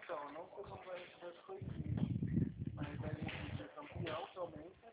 Então, não sou completamente conhecido, mas a gente já campeão atualmente.